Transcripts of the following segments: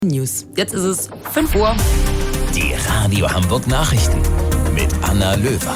News. Jetzt ist es 5 Uhr. Die Radio Hamburg Nachrichten mit Anna Löwer.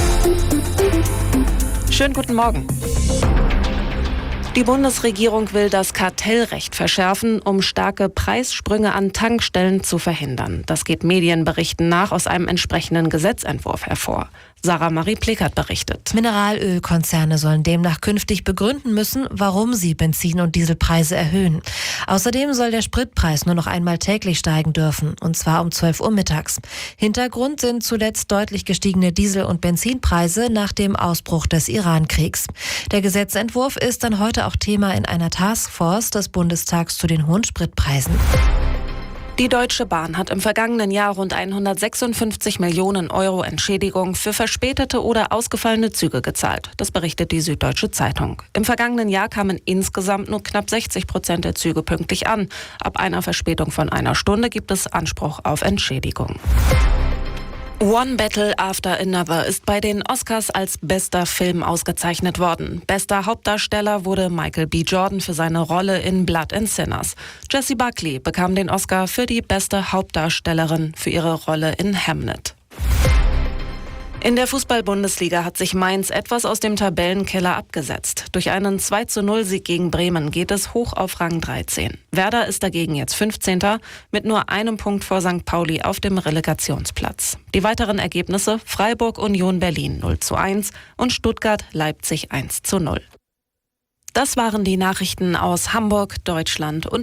Schönen guten Morgen. Die Bundesregierung will das Kartellrecht verschärfen, um starke Preissprünge an Tankstellen zu verhindern. Das geht Medienberichten nach aus einem entsprechenden Gesetzentwurf hervor. Sarah Marie Plickert berichtet. Mineralölkonzerne sollen demnach künftig begründen müssen, warum sie Benzin- und Dieselpreise erhöhen. Außerdem soll der Spritpreis nur noch einmal täglich steigen dürfen, und zwar um 12 Uhr mittags. Hintergrund sind zuletzt deutlich gestiegene Diesel- und Benzinpreise nach dem Ausbruch des Iran-Kriegs. Der Gesetzentwurf ist dann heute auch Thema in einer Taskforce des Bundestags zu den hohen Spritpreisen. Die Deutsche Bahn hat im vergangenen Jahr rund 156 Millionen Euro Entschädigung für verspätete oder ausgefallene Züge gezahlt. Das berichtet die Süddeutsche Zeitung. Im vergangenen Jahr kamen insgesamt nur knapp 60% der Züge pünktlich an. Ab einer Verspätung von einer Stunde gibt es Anspruch auf Entschädigung. One Battle After Another ist bei den Oscars als bester Film ausgezeichnet worden. Bester Hauptdarsteller wurde Michael B. Jordan für seine Rolle in Blood and Sinners. Jessie Buckley bekam den Oscar für die beste Hauptdarstellerin für ihre Rolle in Hamnet. In der Fußball-Bundesliga hat sich Mainz etwas aus dem Tabellenkeller abgesetzt. Durch einen 2:0-Sieg gegen Bremen geht es hoch auf Rang 13. Werder ist dagegen jetzt 15. mit nur einem Punkt vor St. Pauli auf dem Relegationsplatz. Die weiteren Ergebnisse: Freiburg Union Berlin 0:1 und Stuttgart Leipzig 1:0. Das waren die Nachrichten aus Hamburg, Deutschland und